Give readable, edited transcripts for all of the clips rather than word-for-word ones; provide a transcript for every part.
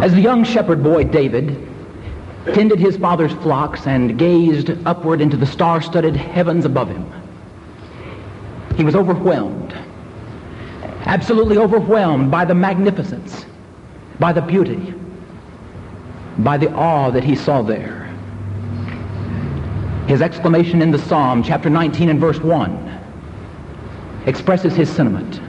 As the young shepherd boy David tended his father's flocks and gazed upward into the star-studded heavens above him, he was overwhelmed, absolutely overwhelmed by the magnificence, by the beauty, by the awe that he saw there. His exclamation in the Psalm, chapter 19 and verse 1, expresses his sentiment.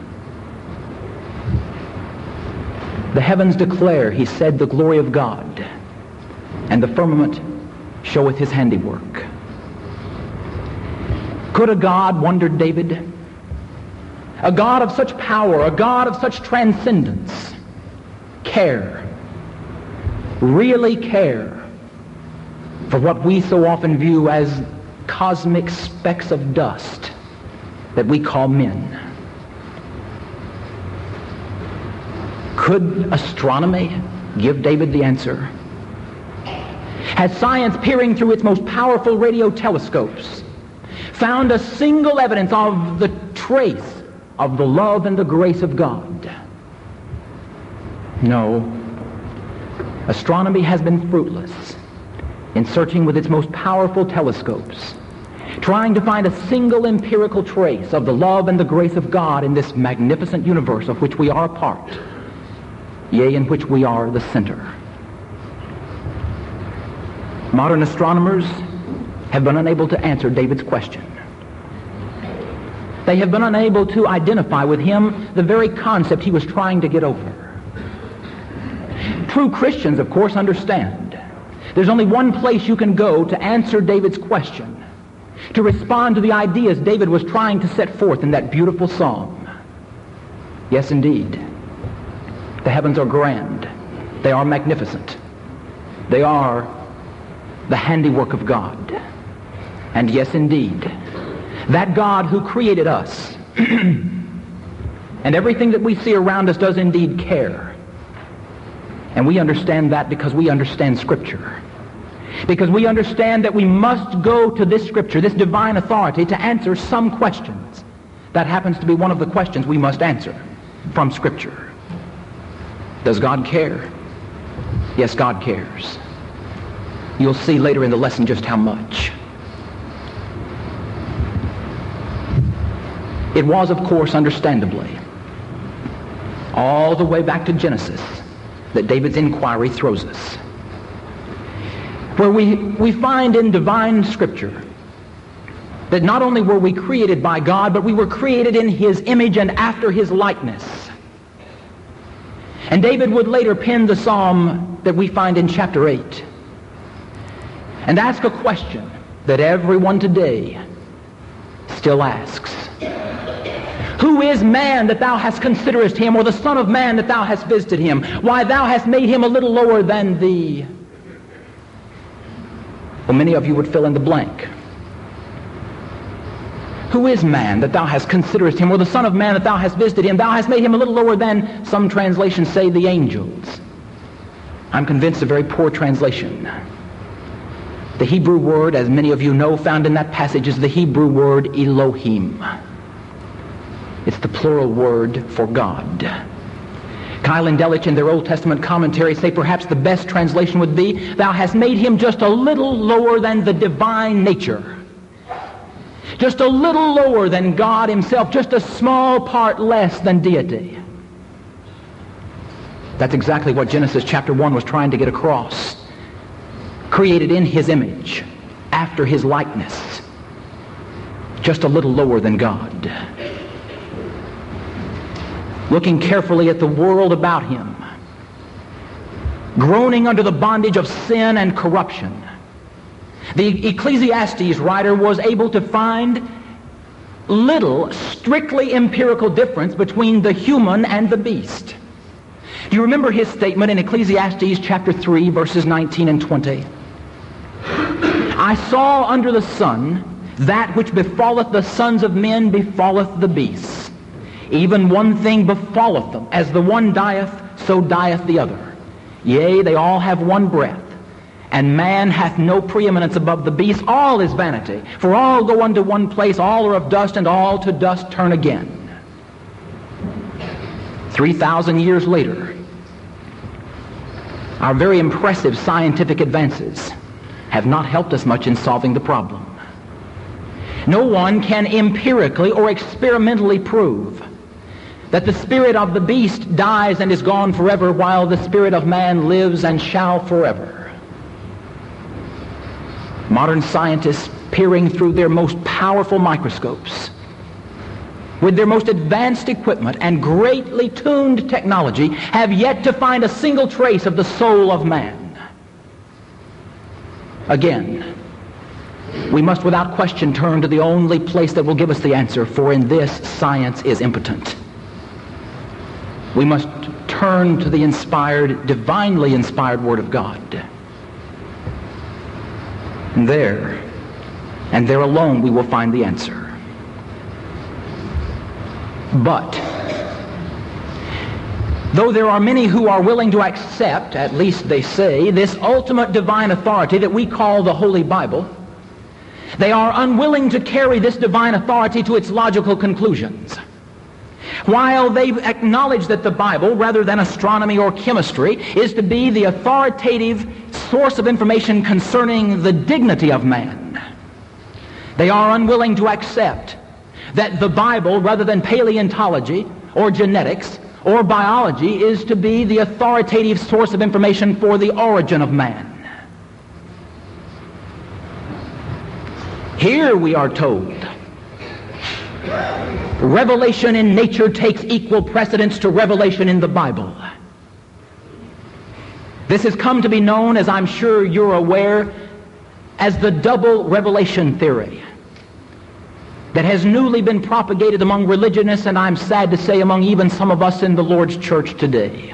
The heavens declare, he said, the glory of God, and the firmament showeth his handiwork. Could a God, wondered David, a God of such power, a God of such transcendence, care, really care for what we so often view as cosmic specks of dust that we call men? Could astronomy give David the answer? Has science, peering through its most powerful radio telescopes, found a single evidence of the trace of the love and the grace of God? No. Astronomy has been fruitless in searching with its most powerful telescopes, trying to find a single empirical trace of the love and the grace of God in this magnificent universe of which we are a part, yea, in which we are the center. Modern astronomers have been unable to answer David's question. They have been unable to identify with him the very concept he was trying to get over. True Christians, of course, understand there's only one place you can go to answer David's question, to respond to the ideas David was trying to set forth in that beautiful psalm. Yes, indeed. The heavens are grand. They are magnificent. They are the handiwork of God. And yes, indeed, that God who created us and everything that we see around us does indeed care. And we understand that because we understand Scripture. Because we understand that we must go to this Scripture, this divine authority, to answer some questions. That happens to be one of the questions we must answer from Scripture. Does God care? Yes, God cares. You'll see later in the lesson just how much. It was, of course, understandably, all the way back to Genesis that David's inquiry throws us, where we find in divine Scripture that not only were we created by God, but we were created in His image and after His likeness. And David would later pen the psalm that we find in chapter 8 and ask a question that everyone today still asks. Who is man that thou hast considerest him, or the son of man that thou hast visited him? Why, thou hast made him a little lower than thee. Well, many of you would fill in the blank. Who is man that thou hast considerest him, or the son of man that thou hast visited him? Thou hast made him a little lower than, some translations say, the angels. I'm convinced a very poor translation. The Hebrew word, as many of you know, found in that passage is the Hebrew word Elohim. It's the plural word for God. Kyle and Delitzsch in their Old Testament commentary say perhaps the best translation would be, thou hast made him just a little lower than the divine nature. Just a little lower than God himself, just a small part less than deity. That's exactly what Genesis chapter 1 was trying to get across. Created in his image, after his likeness, just a little lower than God. Looking carefully at the world about him, groaning under the bondage of sin and corruption, the Ecclesiastes writer was able to find little strictly empirical difference between the human and the beast. Do you remember his statement in Ecclesiastes chapter 3, verses 19 and 20? I saw under the sun that which befalleth the sons of men befalleth the beasts. Even one thing befalleth them. As the one dieth, so dieth the other. Yea, they all have one breath. And man hath no preeminence above the beast. All is vanity. For all go unto one place. All are of dust, and all to dust turn again. 3,000 years later, Our very impressive scientific advances have not helped us much in solving the problem. No one can empirically or experimentally prove that the spirit of the beast dies and is gone forever, while the spirit of man lives and shall forever. Modern scientists, peering through their most powerful microscopes, with their most advanced equipment and greatly tuned technology, have yet to find a single trace of the soul of man. Again, we must without question turn to the only place that will give us the answer, for in this science is impotent. We must turn to the inspired, divinely inspired Word of God. And there alone, we will find the answer. But though there are many who are willing to accept, at least they say, this ultimate divine authority that we call the Holy Bible, they are unwilling to carry this divine authority to its logical conclusions. While they acknowledge that the Bible, rather than astronomy or chemistry, is to be the authoritative source of information concerning the dignity of man, they are unwilling to accept that the Bible, rather than paleontology or genetics or biology, is to be the authoritative source of information for the origin of man. Here we are told, revelation in nature takes equal precedence to revelation in the Bible. This has come to be known, as I'm sure you're aware, as the double revelation theory that has newly been propagated among religionists, and I'm sad to say among even some of us in the Lord's church today.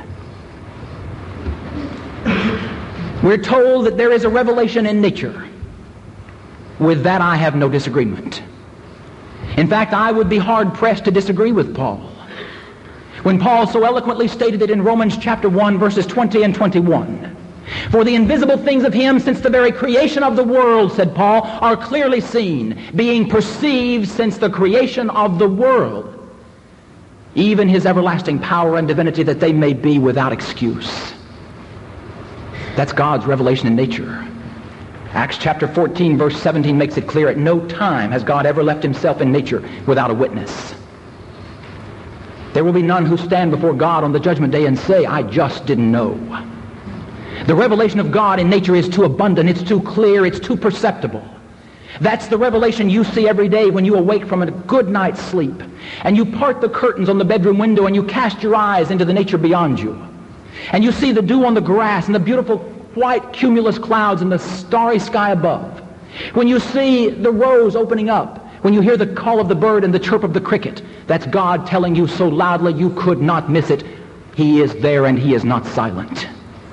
We're told that there is a revelation in nature. With that, I have no disagreement. In fact, I would be hard-pressed to disagree with Paul when Paul so eloquently stated it in Romans chapter 1, verses 20 and 21. For the invisible things of him since the very creation of the world, said Paul, are clearly seen, being perceived since the creation of the world, even his everlasting power and divinity, that they may be without excuse. That's God's revelation in nature. Acts chapter 14, verse 17 makes it clear, at no time has God ever left himself in nature without a witness. There will be none who stand before God on the judgment day and say, I just didn't know. The revelation of God in nature is too abundant, it's too clear, it's too perceptible. That's the revelation you see every day when you awake from a good night's sleep and you part the curtains on the bedroom window and you cast your eyes into the nature beyond you. And you see the dew on the grass and the beautiful white cumulus clouds in the starry sky above. When you see the rose opening up, when you hear the call of the bird and the chirp of the cricket, that's God telling you so loudly you could not miss it. He is there and he is not silent.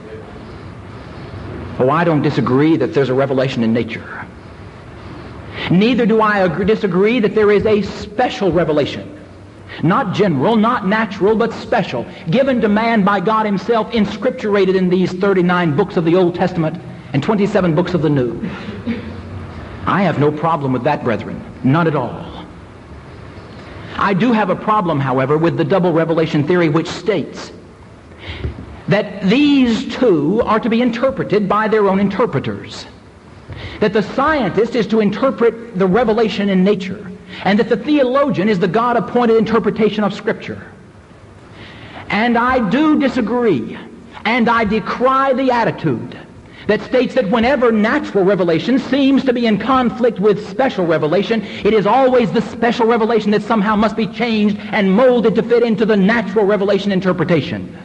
Oh, I don't disagree that there's a revelation in nature. Neither do I disagree that there is a special revelation. Not general, not natural, but special, given to man by God himself, inscripturated in these 39 books of the Old Testament and 27 books of the New. I have no problem with that, brethren. None at all. I do have a problem, however, with the double revelation theory, which states that these two are to be interpreted by their own interpreters. That the scientist is to interpret the revelation in nature, and that the theologian is the God-appointed interpretation of Scripture. And I do disagree, and I decry the attitude that states that whenever natural revelation seems to be in conflict with special revelation, it is always the special revelation that somehow must be changed and molded to fit into the natural revelation interpretation.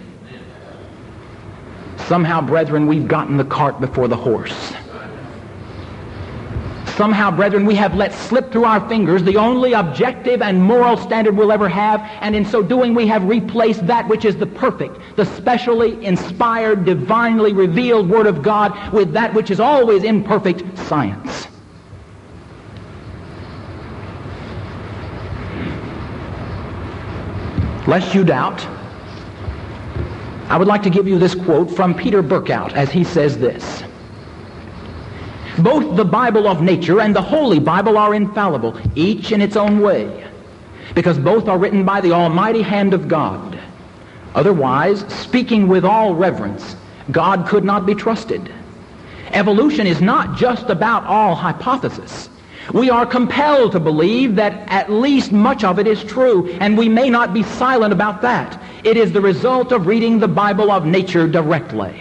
Somehow, brethren, we've gotten the cart before the horse. Somehow, brethren, we have let slip through our fingers the only objective and moral standard we'll ever have, and in so doing we have replaced that which is the perfect, the specially inspired, divinely revealed Word of God with that which is always imperfect, science. Lest you doubt, I would like to give you this quote from Peter Burkout as he says this: both the Bible of nature and the Holy Bible are infallible, each in its own way, because both are written by the almighty hand of God. Otherwise, speaking with all reverence, God could not be trusted. Evolution is not just about all hypothesis. We are compelled to believe that at least much of it is true, and we may not be silent about that. It is the result of reading the Bible of nature directly.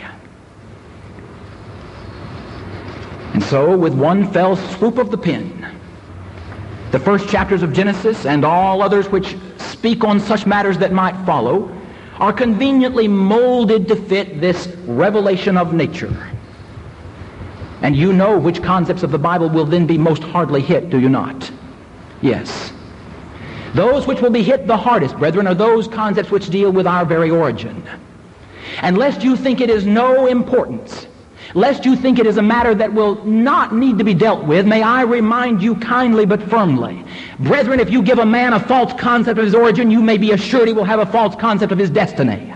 And so, with one fell swoop of the pen, the first chapters of Genesis and all others which speak on such matters that might follow are conveniently molded to fit this revelation of nature. And you know which concepts of the Bible will then be most hardly hit, do you not? Yes. Those which will be hit the hardest, brethren, are those concepts which deal with our very origin. And lest you think it is no importance, lest you think it is a matter that will not need to be dealt with, may I remind you kindly but firmly, brethren, if you give a man a false concept of his origin, you may be assured he will have a false concept of his destiny.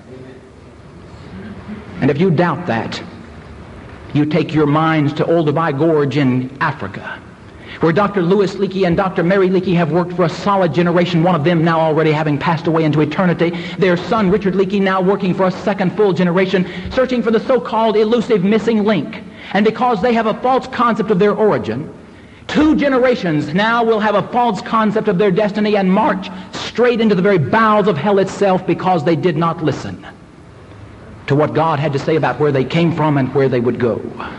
And if you doubt that, you take your minds to Olduvai Gorge in Africa, where Dr. Louis Leakey and Dr. Mary Leakey have worked for a solid generation, one of them now already having passed away into eternity, their son Richard Leakey now working for a second full generation, searching for the so-called elusive missing link. And because they have a false concept of their origin, 2 generations now will have a false concept of their destiny and march straight into the very bowels of hell itself because they did not listen to what God had to say about where they came from and where they would go.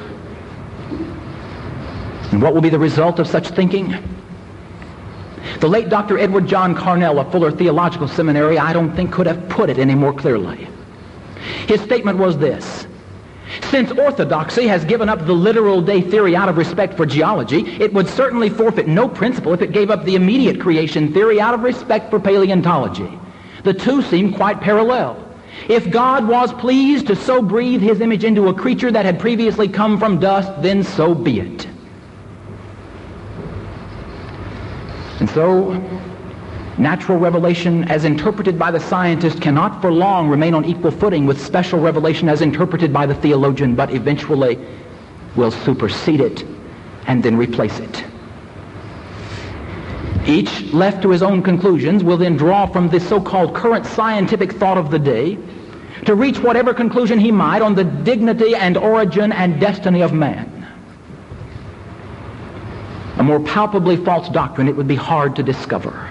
And what will be the result of such thinking? The late Dr. Edward John Carnell of Fuller Theological Seminary, I don't think could have put it any more clearly. His statement was this: since orthodoxy has given up the literal day theory out of respect for geology, it would certainly forfeit no principle if it gave up the immediate creation theory out of respect for paleontology. The two seem quite parallel. If God was pleased to so breathe his image into a creature that had previously come from dust, then so be it. And so, natural revelation as interpreted by the scientist cannot for long remain on equal footing with special revelation as interpreted by the theologian, but eventually will supersede it and then replace it. Each, left to his own conclusions, will then draw from the so-called current scientific thought of the day to reach whatever conclusion he might on the dignity and origin and destiny of man. A more palpably false doctrine it would be hard to discover.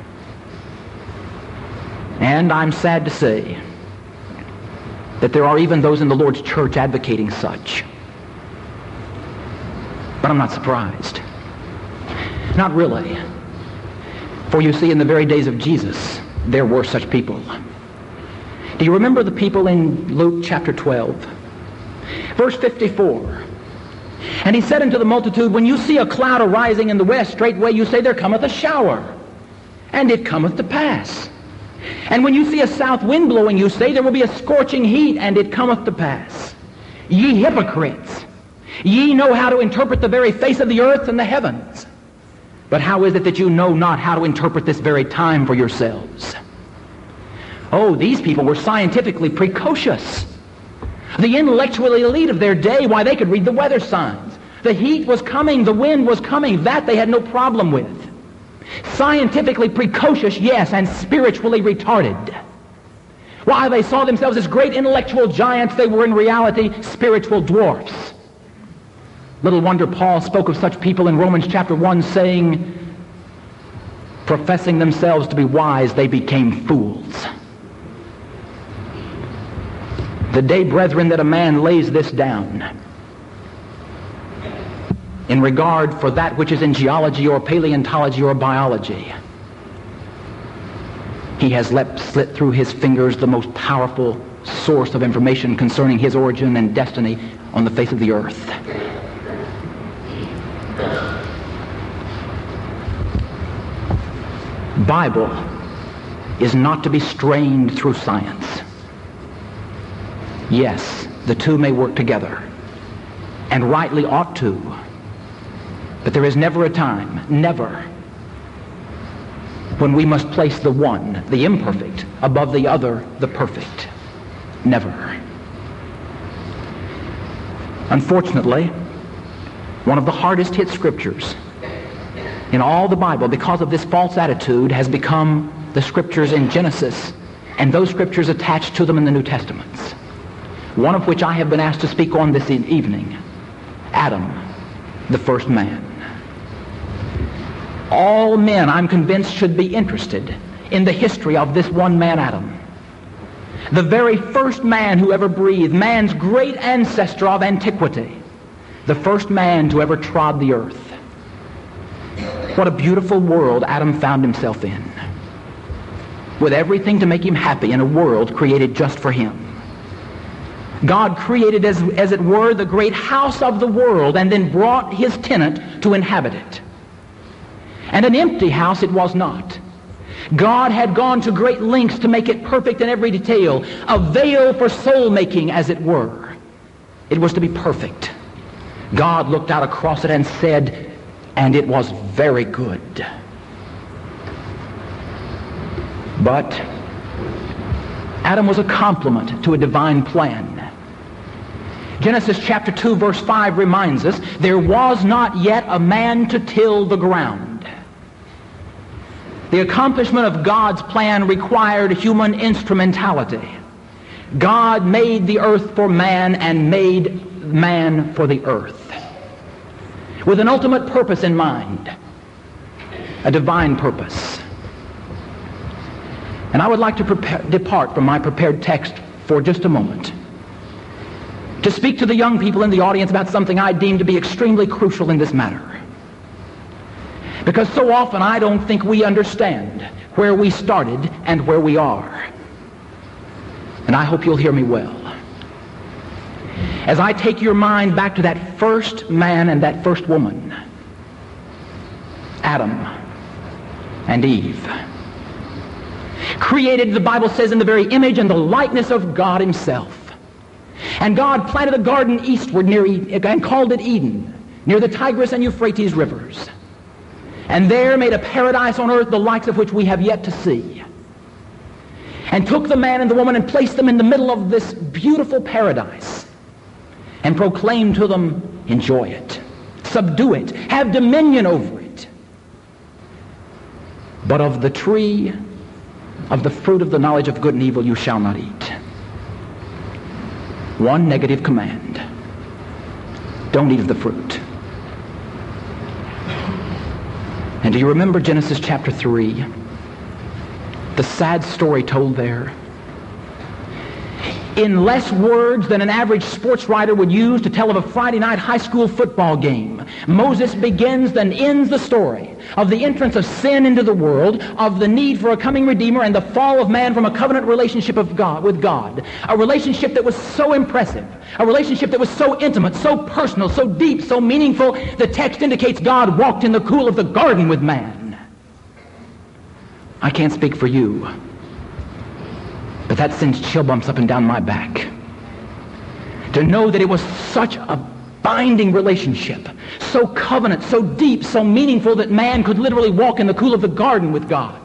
And I'm sad to say that there are even those in the Lord's church advocating such. But I'm not surprised. Not really. For you see, in the very days of Jesus, there were such people. Do you remember the people in Luke chapter 12? Verse 54. And he said unto the multitude, when you see a cloud arising in the west, straightway you say, there cometh a shower. And it cometh to pass. And when you see a south wind blowing, you say, there will be a scorching heat, and it cometh to pass. Ye hypocrites, ye know how to interpret the very face of the earth and the heavens. But how is it that you know not how to interpret this very time for yourselves? Oh, these people were scientifically precocious. The intellectual elite of their day, why, they could read the weather signs. The heat was coming, the wind was coming. That they had no problem with. Scientifically precocious, yes, and spiritually retarded. While they saw themselves as great intellectual giants, they were in reality spiritual dwarfs. Little wonder Paul spoke of such people in Romans chapter 1, saying, professing themselves to be wise, they became fools. The day, brethren, that a man lays this down in regard for that which is in geology or paleontology or biology, he has let slip through his fingers the most powerful source of information concerning his origin and destiny on the face of the earth. Bible is not to be strained through science. Yes, the two may work together, and rightly ought to, but there is never a time, never, when we must place the one, the imperfect, above the other, the perfect. Never. Unfortunately, one of the hardest hit scriptures in all the Bible, because of this false attitude, has become the scriptures in Genesis and those scriptures attached to them in the New Testaments. one of which I have been asked to speak on this evening. Adam, the first man. All men, I'm convinced, should be interested in the history of this one man, Adam. The very first man who ever breathed, man's great ancestor of antiquity, the first man to ever trod the earth. What a beautiful world Adam found himself in, with everything to make him happy in a world created just for him. God created, as it were, the great house of the world and then brought his tenant to inhabit it. And an empty house it was not. God had gone to great lengths to make it perfect in every detail, a veil for soul-making, as it were. It was to be perfect. God looked out across it and said, and it was very good. But Adam was a complement to a divine plan. Genesis chapter 2, verse 5 reminds us, there was not yet a man to till the ground. The accomplishment of God's plan required human instrumentality. God made the earth for man and made man for the earth, with an ultimate purpose in mind, a divine purpose. And I would like to depart from my prepared text for just a moment to speak to the young people in the audience about something I deem to be extremely crucial in this matter. Because so often I don't think we understand where we started and where we are. And I hope you'll hear me well. As I take your mind back to that first man and that first woman, Adam and Eve, created, the Bible says, in the very image and the likeness of God himself. And God planted a garden eastward and called it Eden, near the Tigris and Euphrates rivers. And there made a paradise on earth the likes of which we have yet to see. And took the man and the woman and placed them in the middle of this beautiful paradise and proclaimed to them, enjoy it, subdue it, have dominion over it. But of the tree of the fruit of the knowledge of good and evil you shall not eat. One negative command. Don't eat of the fruit. And do you remember Genesis chapter 3? The sad story told there. In less words than an average sports writer would use to tell of a Friday night high school football game, Moses begins and ends the story of the entrance of sin into the world, of the need for a coming Redeemer, and the fall of man from a covenant relationship with God. A relationship that was so impressive, a relationship that was so intimate, so personal, so deep, so meaningful. The text indicates God walked in the cool of the garden with man. I can't speak for you, but that sends chill bumps up and down my back. To know that it was such a binding relationship, so covenant, so deep, so meaningful that man could literally walk in the cool of the garden with God.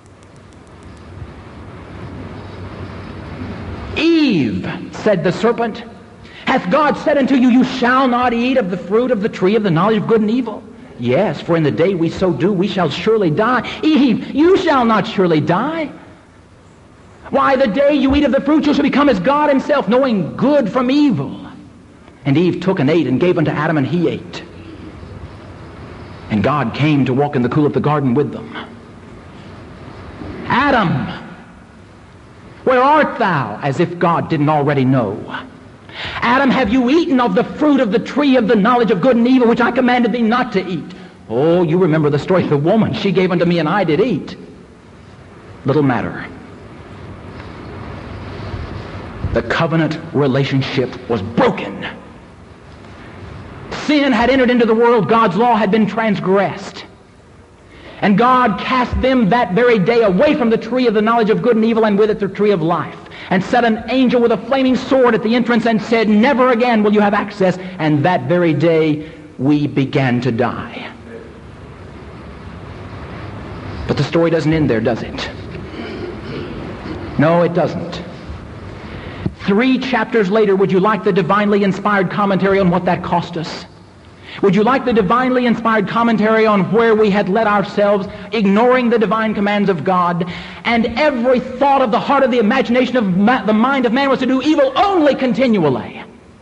Eve, said the serpent, hath God said unto you, you shall not eat of the fruit of the tree of the knowledge of good and evil? Yes, for in the day we so do, we shall surely die. Eve, you shall not surely die. Why, the day you eat of the fruit, you shall become as God himself, knowing good from evil. And Eve took and ate and gave unto Adam, and he ate. And God came to walk in the cool of the garden with them. Adam, where art thou? As if God didn't already know. Adam, have you eaten of the fruit of the tree of the knowledge of good and evil, which I commanded thee not to eat? Oh, you remember the story of the woman. She gave unto me, and I did eat. Little matter. The covenant relationship was broken. Sin had entered into the world. God's law had been transgressed. And God cast them that very day away from the tree of the knowledge of good and evil, and with it the tree of life, and set an angel with a flaming sword at the entrance and said, never again will you have access. And that very day we began to die. But the story doesn't end there, does it? No, it doesn't. 3 chapters later, would you like the divinely inspired commentary on what that cost us? Would you like the divinely inspired commentary on where we had led ourselves, ignoring the divine commands of God, and every thought of the heart of the imagination of the mind of man was to do evil only continually?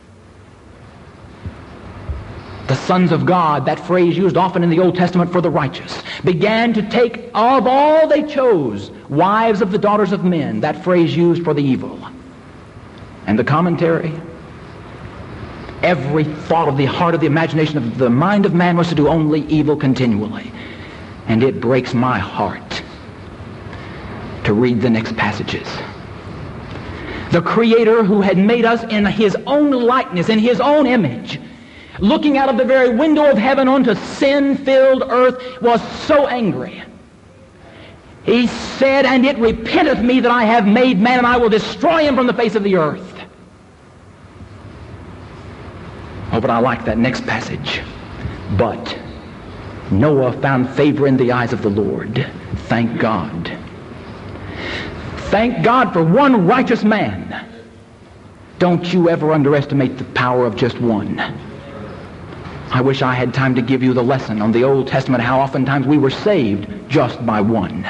The sons of God, that phrase used often in the Old Testament for the righteous, began to take of all they chose, wives of the daughters of men, that phrase used for the evil. And the commentary, every thought of the heart of the imagination of the mind of man was to do only evil continually. And it breaks my heart to read the next passages. The Creator, who had made us in His own likeness, in His own image, looking out of the very window of heaven onto sin-filled earth, was so angry. He said, "And it repenteth me that I have made man, and I will destroy him from the face of the earth." Oh, but I like that next passage. But Noah found favor in the eyes of the Lord. Thank God. Thank God for one righteous man. Don't you ever underestimate the power of just one. I wish I had time to give you the lesson on the Old Testament, how oftentimes we were saved just by one.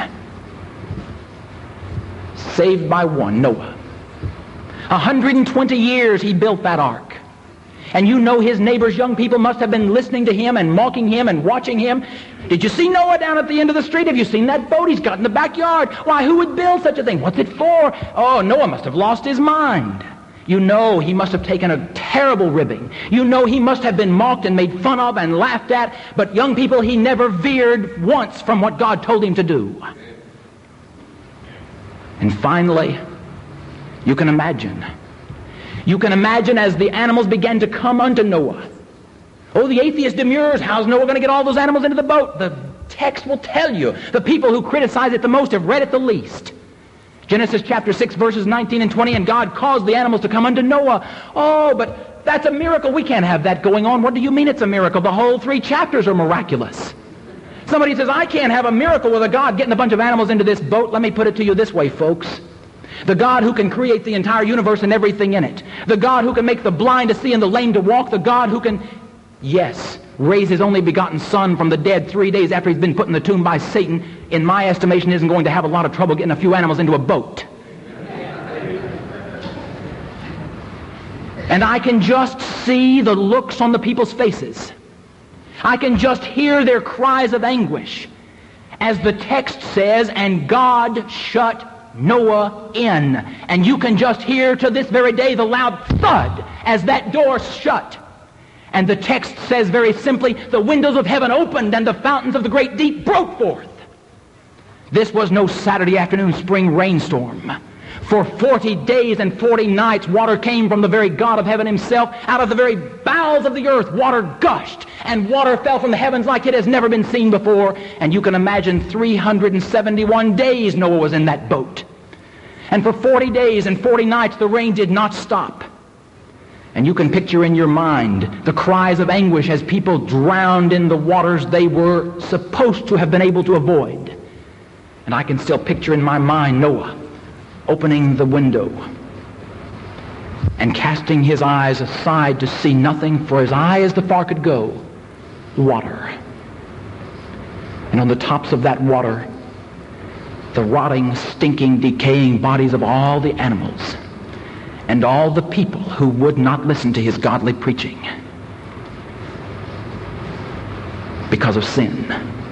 Saved by one, Noah. 120 years he built that ark. And you know his neighbors, young people, must have been listening to him and mocking him and watching him. Did you see Noah down at the end of the street? Have you seen that boat he's got in the backyard? Why, who would build such a thing? What's it for? Oh, Noah must have lost his mind. You know he must have taken a terrible ribbing. You know he must have been mocked and made fun of and laughed at. But young people, he never veered once from what God told him to do. And finally, you can imagine as the animals began to come unto Noah. Oh, the atheist demurs, how's Noah going to get all those animals into the boat? The text will tell you. The people who criticize it the most have read it the least. Genesis chapter 6, verses 19 and 20, and God caused the animals to come unto Noah. Oh, but that's a miracle. We can't have that going on. What do you mean it's a miracle? The whole 3 chapters are miraculous. Somebody says, I can't have a miracle with a God getting a bunch of animals into this boat. Let me put it to you this way, folks. The God who can create the entire universe and everything in it. The God who can make the blind to see and the lame to walk. The God who can, yes, raise His only begotten Son from the dead 3 days after He's been put in the tomb by Satan, in my estimation, isn't going to have a lot of trouble getting a few animals into a boat. And I can just see the looks on the people's faces. I can just hear their cries of anguish. As the text says, and God shut Noah in. And you can just hear to this very day the loud thud as that door shut. And the text says very simply, the windows of heaven opened and the fountains of the great deep broke forth. This was no Saturday afternoon spring rainstorm. For 40 days and 40 nights, water came from the very God of heaven Himself. Out of the very bowels of the earth, water gushed, and water fell from the heavens like it has never been seen before. And you can imagine 371 days Noah was in that boat. And for 40 days and 40 nights, the rain did not stop. And you can picture in your mind the cries of anguish as people drowned in the waters they were supposed to have been able to avoid. And I can still picture in my mind Noah opening the window and casting his eyes aside to see nothing, for his eye as the far could go, water. And on the tops of that water, the rotting, stinking, decaying bodies of all the animals and all the people who would not listen to his godly preaching because of sin.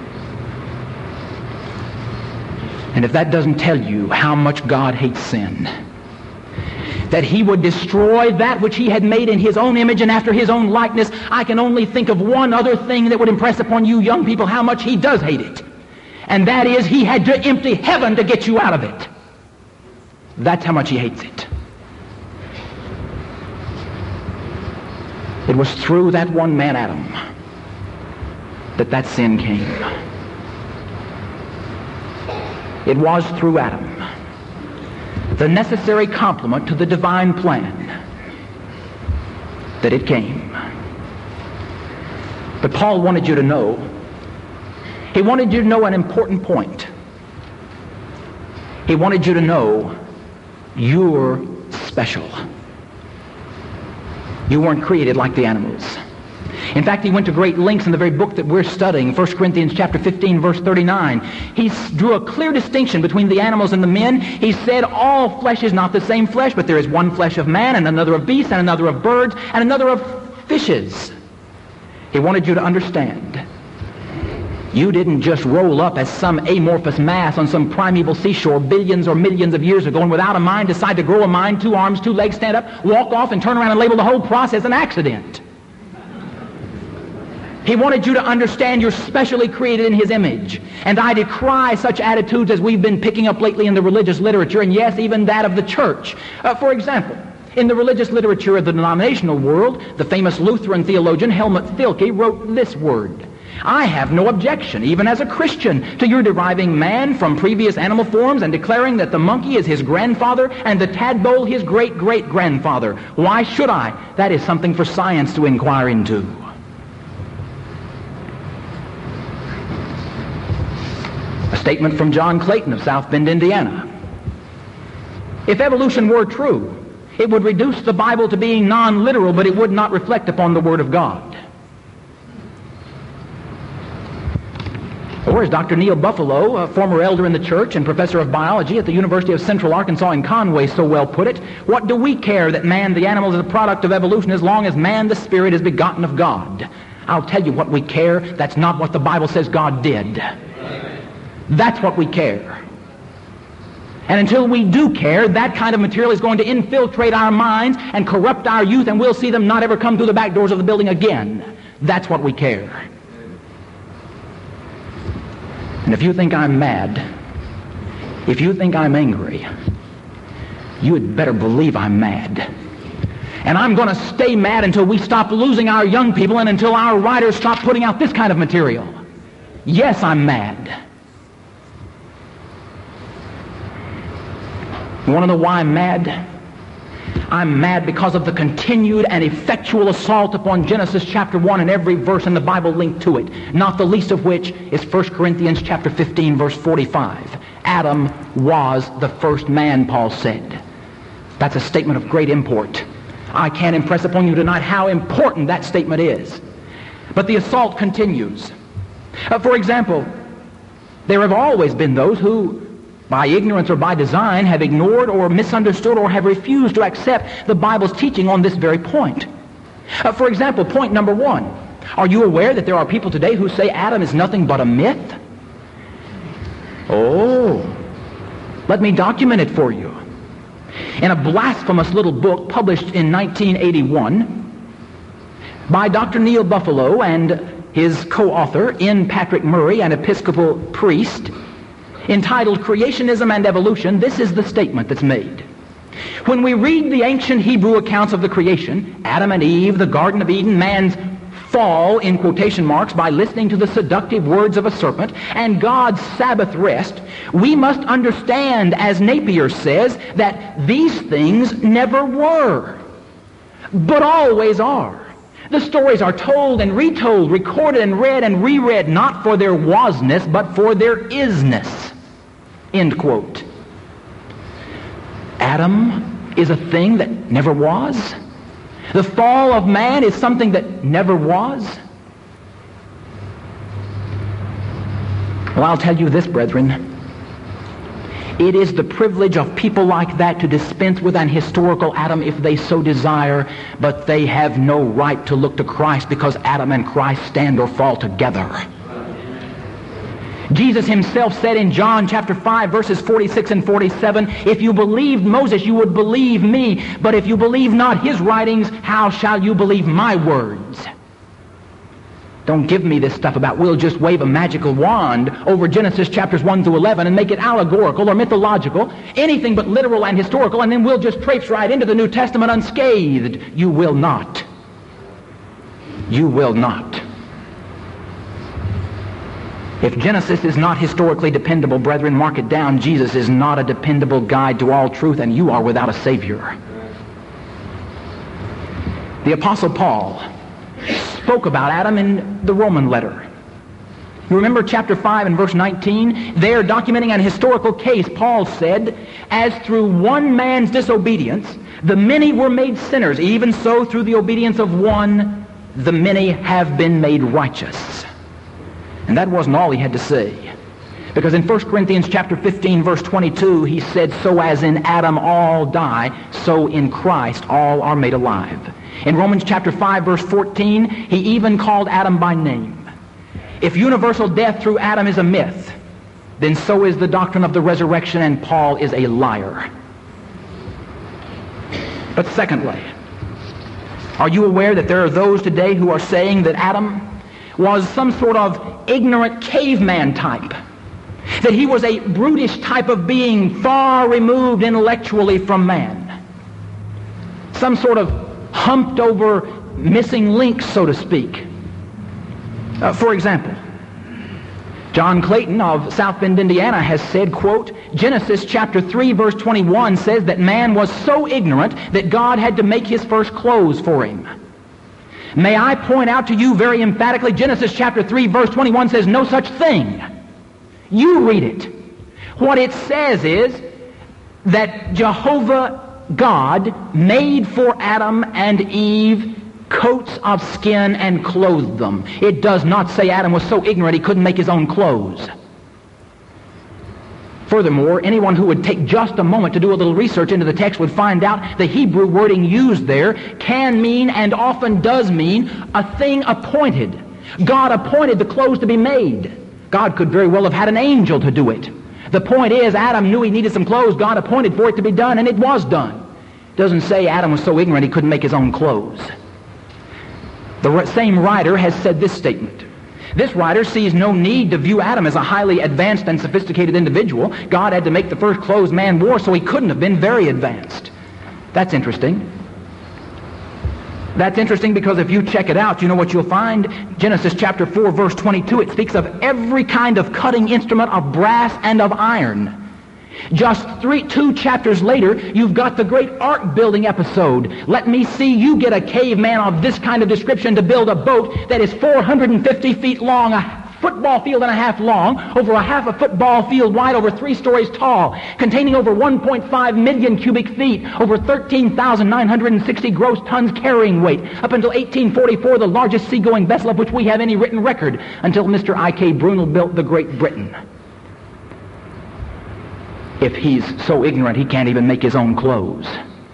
And if that doesn't tell you how much God hates sin, that He would destroy that which He had made in His own image and after His own likeness, I can only think of one other thing that would impress upon you young people how much He does hate it. And that is, He had to empty heaven to get you out of it. That's how much He hates it. It was through that one man, Adam, that sin came. It was through Adam, the necessary complement to the divine plan, that it came. But Paul wanted you to know, he wanted you to know an important point. He wanted you to know you're special. You weren't created like the animals. In fact, he went to great lengths in the very book that we're studying, 1 Corinthians chapter 15, verse 39. He drew a clear distinction between the animals and the men. He said, all flesh is not the same flesh, but there is one flesh of man, and another of beasts, and another of birds, and another of fishes. He wanted you to understand. You didn't just roll up as some amorphous mass on some primeval seashore billions or millions of years ago and without a mind decide to grow a mind, 2 arms, 2 legs, stand up, walk off, and turn around and label the whole process an accident. He wanted you to understand you're specially created in His image. And I decry such attitudes as we've been picking up lately in the religious literature, and yes, even that of the church. For example, in the religious literature of the denominational world, the famous Lutheran theologian Helmut Thilke wrote this word: I have no objection, even as a Christian, to your deriving man from previous animal forms and declaring that the monkey is his grandfather and the tadpole his great-great-grandfather. Why should I? That is something for science to inquire into. A statement from John Clayton of South Bend, Indiana. If evolution were true, it would reduce the Bible to being non-literal, but it would not reflect upon the Word of God. Or as Dr. Neil Buffalo, a former elder in the church and professor of biology at the University of Central Arkansas in Conway, so well put it, what do we care that man, the animal, is a product of evolution as long as man, the spirit, is begotten of God? I'll tell you what we care. That's not what the Bible says God did. That's what we care. And until we do care, that kind of material is going to infiltrate our minds and corrupt our youth, and we'll see them not ever come through the back doors of the building again. That's what we care. And if you think I'm mad, if you think I'm angry, you had better believe I'm mad. And I'm going to stay mad until we stop losing our young people and until our writers stop putting out this kind of material. Yes, I'm mad. You want to know why I'm mad? I'm mad because of the continued and effectual assault upon Genesis chapter 1 and every verse in the Bible linked to it, not the least of which is 1 Corinthians chapter 15, verse 45. Adam was the first man, Paul said. That's a statement of great import. I can't impress upon you tonight how important that statement is. But the assault continues. For example, there have always been those who, by ignorance or by design, have ignored or misunderstood or have refused to accept the Bible's teaching on this very point. For example, point number 1. Are you aware that there are people today who say Adam is nothing but a myth? Oh, let me document it for you. In a blasphemous little book published in 1981 by Dr. Neil Buffalo and his co-author, N. Patrick Murray, an Episcopal priest, entitled Creationism and Evolution, this is the statement that's made. When we read the ancient Hebrew accounts of the creation, Adam and Eve, the Garden of Eden, man's fall, in quotation marks, by listening to the seductive words of a serpent, and God's Sabbath rest, we must understand, as Napier says, that these things never were, but always are. The stories are told and retold, recorded and read and reread, not for their wasness, but for their isness. End quote. Adam is a thing that never was. The fall of man is something that never was. Well, I'll tell you this, brethren. It is the privilege of people like that to dispense with an historical Adam if they so desire, but they have no right to look to Christ because Adam and Christ stand or fall together. Jesus himself said in John chapter 5, verses 46 and 47, if you believed Moses, you would believe me. But if you believe not his writings, how shall you believe my words? Don't give me this stuff about we'll just wave a magical wand over Genesis chapters 1 through 11 and make it allegorical or mythological, anything but literal and historical, and then we'll just traipse right into the New Testament unscathed. You will not. You will not. If Genesis is not historically dependable, brethren, mark it down. Jesus is not a dependable guide to all truth, and you are without a Savior. The Apostle Paul spoke about Adam in the Roman letter. You remember chapter 5 and verse 19? There, documenting an historical case, Paul said, as through one man's disobedience, the many were made sinners, even so through the obedience of one, the many have been made righteous. And that wasn't all he had to say. Because in 1 Corinthians chapter 15, verse 22, he said, so as in Adam all die, so in Christ all are made alive. In Romans chapter 5, verse 14, he even called Adam by name. If universal death through Adam is a myth, then so is the doctrine of the resurrection, and Paul is a liar. But secondly, are you aware that there are those today who are saying that Adam was some sort of ignorant caveman type? That he was a brutish type of being far removed intellectually from man. Some sort of humped over missing link, so to speak. For example, John Clayton of South Bend, Indiana has said, quote, Genesis chapter 3 verse 21 says that man was so ignorant that God had to make his first clothes for him. May I point out to you very emphatically, Genesis chapter 3 verse 21 says no such thing. You read it. What it says is that Jehovah God made for Adam and Eve coats of skin and clothed them. It does not say Adam was so ignorant he couldn't make his own clothes. Furthermore, anyone who would take just a moment to do a little research into the text would find out the Hebrew wording used there can mean, and often does mean, a thing appointed. God appointed the clothes to be made. God could very well have had an angel to do it. The point is, Adam knew he needed some clothes. God appointed for it to be done, and it was done. It doesn't say Adam was so ignorant he couldn't make his own clothes. The same writer has said this statement. This writer sees no need to view Adam as a highly advanced and sophisticated individual. God had to make the first clothes man wore, so he couldn't have been very advanced. That's interesting. That's interesting because if you check it out, you know what you'll find? Genesis chapter 4, verse 22, it speaks of every kind of cutting instrument of brass and of iron. Just 2 chapters later, you've got the great ark building episode. Let me see you get a caveman of this kind of description to build a boat that is 450 feet long, a football field and a half long, over a half a football field wide, over 3 stories tall, containing over 1.5 million cubic feet, over 13,960 gross tons carrying weight. Up until 1844, the largest seagoing vessel of which we have any written record, until Mr. I.K. Brunel built the Great Britain. If he's so ignorant he can't even make his own clothes.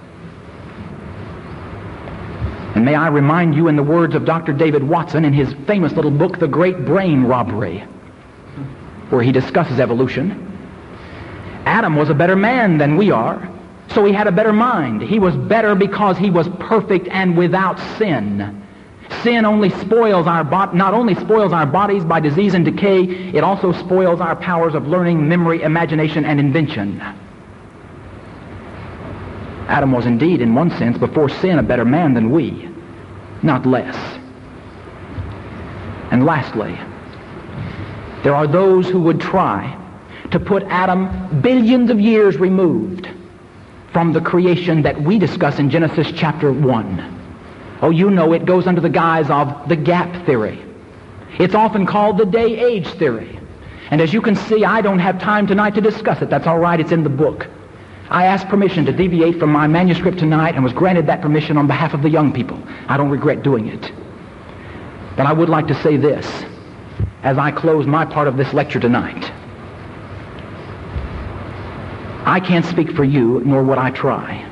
And may I remind you, in the words of Dr. David Watson in his famous little book, The Great Brain Robbery, where he discusses evolution, Adam was a better man than we are, so he had a better mind. He was better because he was perfect and without sin. Sin only spoils our not only spoils our bodies by disease and decay, it also spoils our powers of learning, memory, imagination, and invention. Adam was indeed, in one sense, before sin, a better man than we, not less. And lastly, there are those who would try to put Adam billions of years removed from the creation that we discuss in Genesis chapter 1. Oh, you know, it goes under the guise of the gap theory. It's often called the day-age theory. And as you can see, I don't have time tonight to discuss it. That's all right, it's in the book. I asked permission to deviate from my manuscript tonight and was granted that permission on behalf of the young people. I don't regret doing it. But I would like to say this as I close my part of this lecture tonight. I can't speak for you, nor would I try.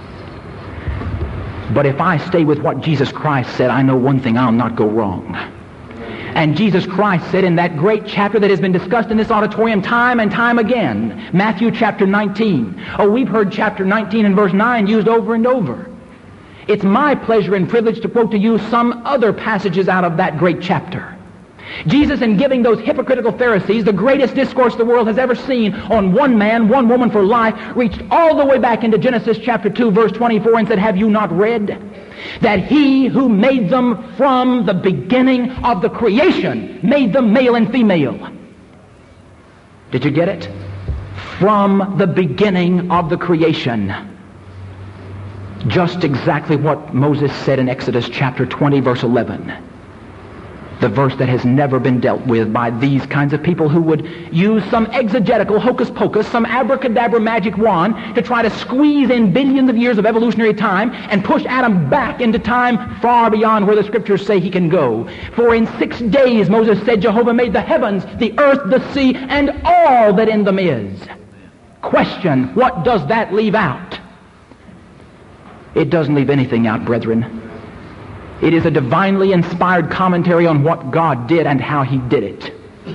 But if I stay with what Jesus Christ said, I know one thing: I'll not go wrong. And Jesus Christ said in that great chapter that has been discussed in this auditorium time and time again, Matthew chapter 19. Oh, we've heard chapter 19 and verse 9 used over and over. It's my pleasure and privilege to quote to you some other passages out of that great chapter. Jesus, in giving those hypocritical Pharisees the greatest discourse the world has ever seen on one man, one woman for life, reached all the way back into Genesis chapter 2, verse 24, and said, have you not read that he who made them from the beginning of the creation made them male and female? Did you get it? From the beginning of the creation. Just exactly what Moses said in Exodus chapter 20, verse 11. The verse that has never been dealt with by these kinds of people who would use some exegetical hocus pocus, some abracadabra magic wand to try to squeeze in billions of years of evolutionary time and push Adam back into time far beyond where the scriptures say he can go. For in 6 days, Moses said, Jehovah made the heavens, the earth, the sea, and all that in them is. Question, what does that leave out? It doesn't leave anything out, brethren. It is a divinely inspired commentary on what God did and how he did it.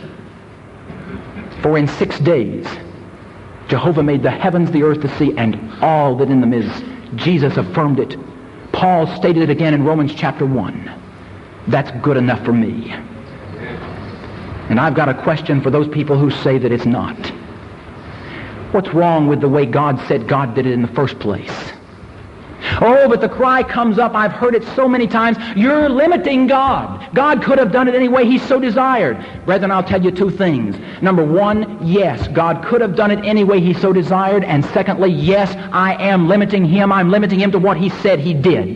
For in 6 days, Jehovah made the heavens, the earth, the sea, and all that in them is. Jesus affirmed it. Paul stated it again in Romans chapter 1. That's good enough for me. And I've got a question for those people who say that it's not. What's wrong with the way God said God did it in the first place? Oh, but the cry comes up, I've heard it so many times, you're limiting God. God could have done it any way he so desired. Brethren, I'll tell you 2 things. Number 1, yes, God could have done it any way he so desired. And secondly, yes, I am limiting him. I'm limiting him to what he said he did.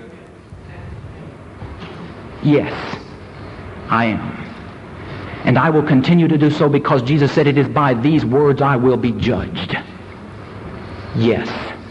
Yes, I am. And I will continue to do so because Jesus said it is by these words I will be judged. Yes.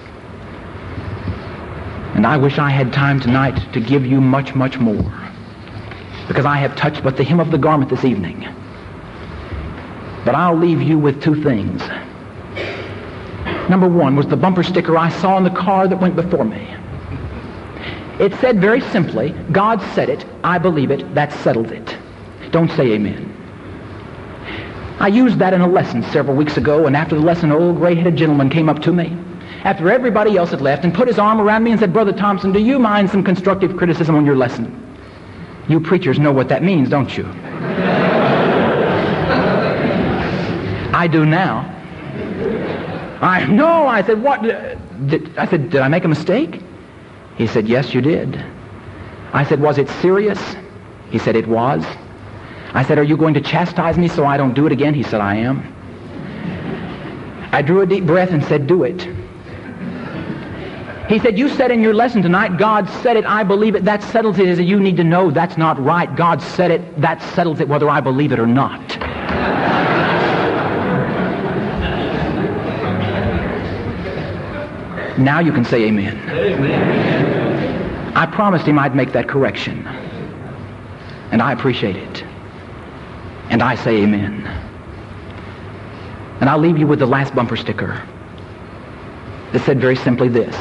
And I wish I had time tonight to give you much, much more, because I have touched but the hem of the garment this evening. But I'll leave you with 2 things. Number 1 was the bumper sticker I saw in the car that went before me. It said very simply, God said it, I believe it, that settles it. Don't say amen. I used that in a lesson several weeks ago, and after the lesson, an old gray-headed gentleman came up to me after everybody else had left and put his arm around me and said, Brother Thompson, do you mind some constructive criticism on your lesson? You preachers know what that means, don't you? I do now. I said, what? I said, did I make a mistake? He said, yes, you did. I said, was it serious? He said, it was. I said, are you going to chastise me so I don't do it again? He said, I am. I drew a deep breath and said, do it. He said, you said in your lesson tonight, God said it, I believe it, that settles it. He said, you need to know that's not right. God said it, that settles it whether I believe it or not. Now you can say amen. Amen. I promised him I'd make that correction. And I appreciate it. And I say amen. And I'll leave you with the last bumper sticker that said very simply this: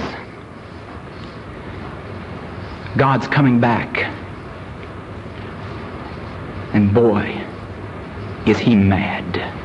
God's coming back. And boy, is he mad.